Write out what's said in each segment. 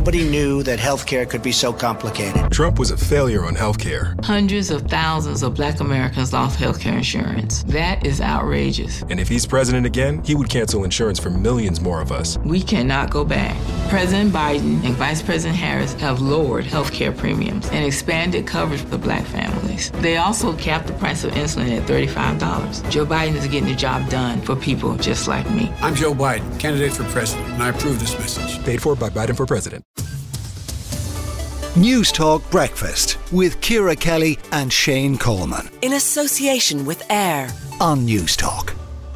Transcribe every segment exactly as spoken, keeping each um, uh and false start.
Nobody knew that healthcare could be so complicated. Trump was a failure on healthcare. Hundreds of thousands of black Americans lost healthcare insurance. That is outrageous. And if he's president again, he would cancel insurance for millions more of us. We cannot go back. President Biden and Vice President Harris have lowered healthcare premiums and expanded coverage for black families. They also capped the price of insulin at thirty-five dollars. Joe Biden is getting the job done for people just like me. I'm Joe Biden, candidate for president, and I approve this message. Paid for by Biden for president. News Talk Breakfast with Ciara Kelly and Shane Coleman. In association with AIR on News Talk.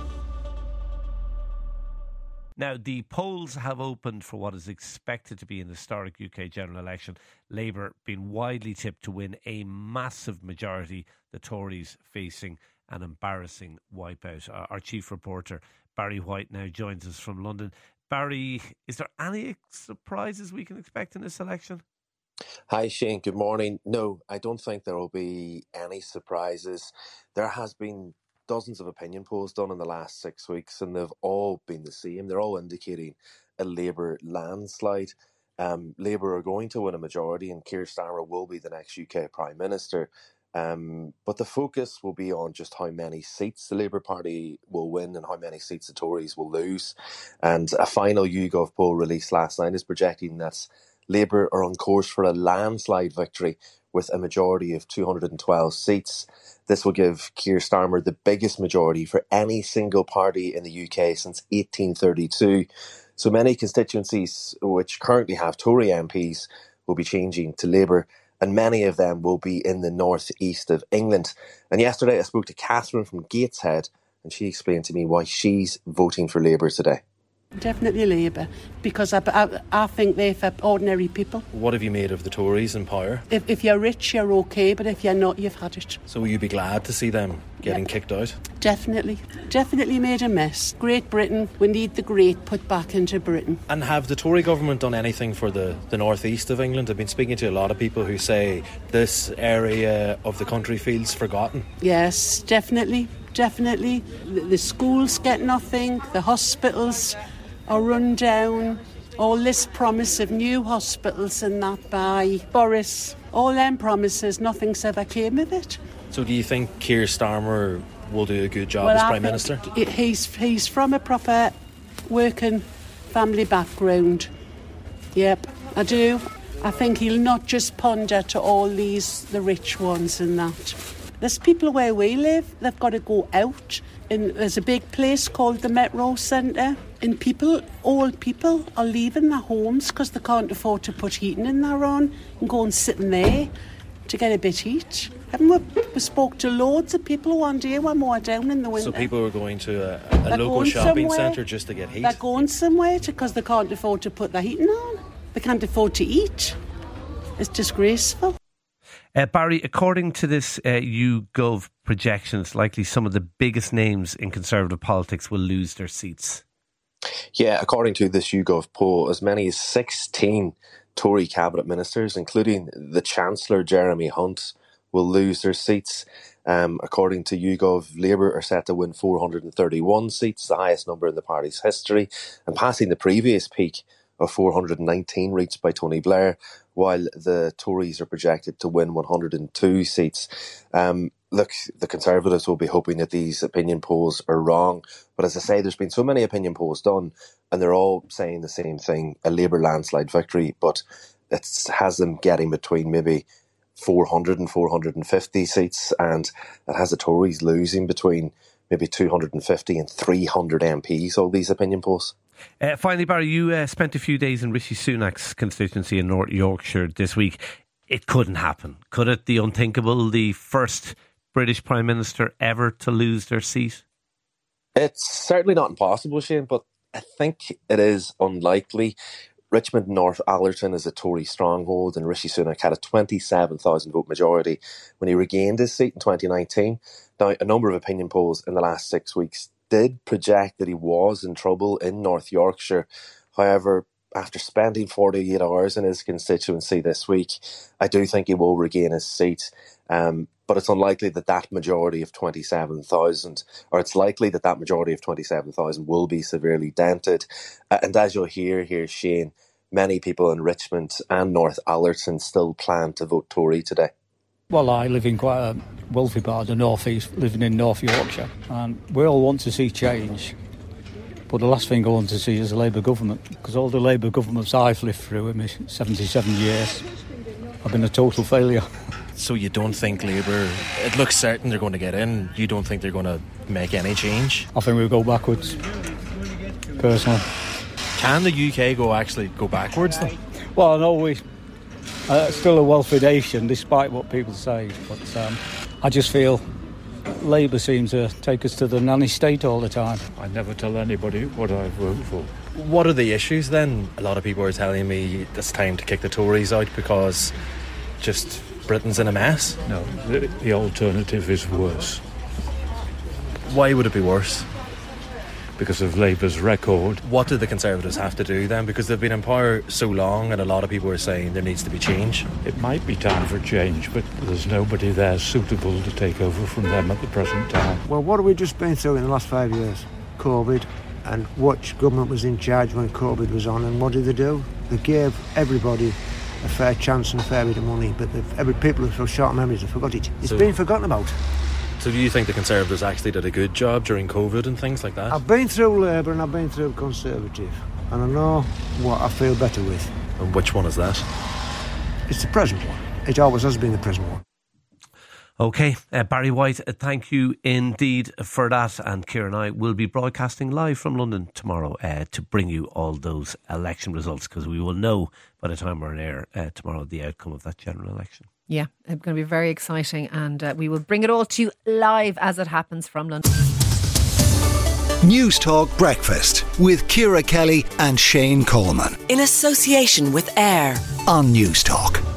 Now, the polls have opened for what is expected to be an historic U K general election. Labour being widely tipped to win a massive majority, the Tories facing an embarrassing wipeout. Our, our chief reporter, Barry White, now joins us from London. Barry, is there any surprises we can expect in this election? Hi Shane, good morning. No, I don't think there will be any surprises. There has been dozens of opinion polls done in the last six weeks and they've all been the same. They're all indicating a Labour landslide. Um, Labour are going to win a majority and Keir Starmer will be the next U K Prime Minister. Um, but the focus will be on just how many seats the Labour Party will win and how many seats the Tories will lose. And a final YouGov poll released last night is projecting that Labour are on course for a landslide victory with a majority of two hundred twelve seats. This will give Keir Starmer the biggest majority for any single party in the U K since eighteen thirty-two. So many constituencies which currently have Tory M Ps will be changing to Labour, and many of them will be in the north east of England. And yesterday I spoke to Catherine from Gateshead and she explained to me why she's voting for Labour today. Definitely Labour, because I, I, I think they're for ordinary people. What have you made of the Tories in power? If, if you're rich, you're okay, but if you're not, you've had it. So will you be glad to see them getting yep. kicked out? Definitely. Definitely made a mess. Great Britain, we need the great put back into Britain. And have the Tory government done anything for the, the north east of England? I've been speaking to a lot of people who say this area of the country feels forgotten. Yes, definitely. Definitely. The, the schools get nothing, the hospitals are run down, all this promise of new hospitals and that by Boris, all them promises, nothing's ever came of it. So do you think Keir Starmer will do a good job well, as I Prime Minister? It, he's, he's from a proper working family background. Yep, I do. I think he'll not just ponder to all these, the rich ones and that. There's people where we live, they've got to go out. In, there's a big place called the Metro Centre, and people, old people, are leaving their homes because they can't afford to put heating in their own and go and sit in there to get a bit of heat. Haven't we, we spoke to loads of people one day when we were down in the winter. So people are going to a, a local shopping centre just to get heat? They're going somewhere because they can't afford to put their heating on. They can't afford to eat. It's disgraceful. Uh, Barry, according to this uh, YouGov projections, likely some of the biggest names in Conservative politics will lose their seats. Yeah, according to this YouGov poll, as many as sixteen Tory cabinet ministers, including the Chancellor Jeremy Hunt, will lose their seats. Um, according to YouGov, Labour are set to win four hundred thirty-one seats, the highest number in the party's history, and passing the previous peak of four hundred nineteen reached by Tony Blair, while the Tories are projected to win one hundred two seats. Um, look, the Conservatives will be hoping that these opinion polls are wrong. But as I say, there's been so many opinion polls done, and they're all saying the same thing, a Labour landslide victory. But it has them getting between maybe four hundred and four hundred fifty seats, and it has the Tories losing between maybe two hundred fifty and three hundred M Ps, all these opinion polls. Uh, finally, Barry, you uh, spent a few days in Rishi Sunak's constituency in North Yorkshire this week. It couldn't happen. Could it? The unthinkable, the first British Prime Minister ever to lose their seat? It's certainly not impossible, Shane, but I think it is unlikely. Richmond North Allerton is a Tory stronghold, and Rishi Sunak had a twenty-seven thousand vote majority when he regained his seat in twenty nineteen. Now, a number of opinion polls in the last six weeks did project that he was in trouble in North Yorkshire. However, after spending forty-eight hours in his constituency this week, I do think he will regain his seat. Um, but it's unlikely that that majority of twenty-seven thousand, or it's likely that that majority of twenty-seven thousand will be severely dented. Uh, and as you'll hear here, Shane, many people in Richmond and North Allerton still plan to vote Tory today. Well, I live in quite a wealthy part of the North East, living in North Yorkshire, and we all want to see change. But the last thing I want to see is a Labour government, because all the Labour governments I've lived through in my seventy-seven years have been a total failure. So you don't think Labour, it looks certain they're going to get in, you don't think they're going to make any change? I think we'll go backwards, personally. Can the U K go actually go backwards then? Well, I know we... Uh, still a wealthy nation, despite what people say, but um, I just feel Labour seems to take us to the nanny state all the time. I never tell anybody what I vote for. What are the issues then? A lot of people are telling me it's time to kick the Tories out because just Britain's in a mess. No, the, the alternative is worse. Why would it be worse? Because of Labour's record. What do the Conservatives have to do then? Because they've been in power so long and a lot of people are saying there needs to be change. It might be time for change, but there's nobody there suitable to take over from them at the present time. Well, what have we just been through in the last five years? COVID, and which government was in charge when COVID was on, and what did they do? They gave everybody a fair chance and a fair bit of money, but every people who have short memories have forgot it. It's so, been forgotten about. So do you think the Conservatives actually did a good job during COVID and things like that? I've been through Labour and I've been through Conservative, and I know what I feel better with. And which one is that? It's the present one. It always has been the present one. OK, uh, Barry White, uh, thank you indeed for that. And Ciara and I will be broadcasting live from London tomorrow uh, to bring you all those election results, because we will know by the time we're on air uh, tomorrow the outcome of that general election. Yeah, it's going to be very exciting, and uh, we will bring it all to you live as it happens from London. News Talk Breakfast with Ciara Kelly and Shane Coleman. In association with AIR on News Talk.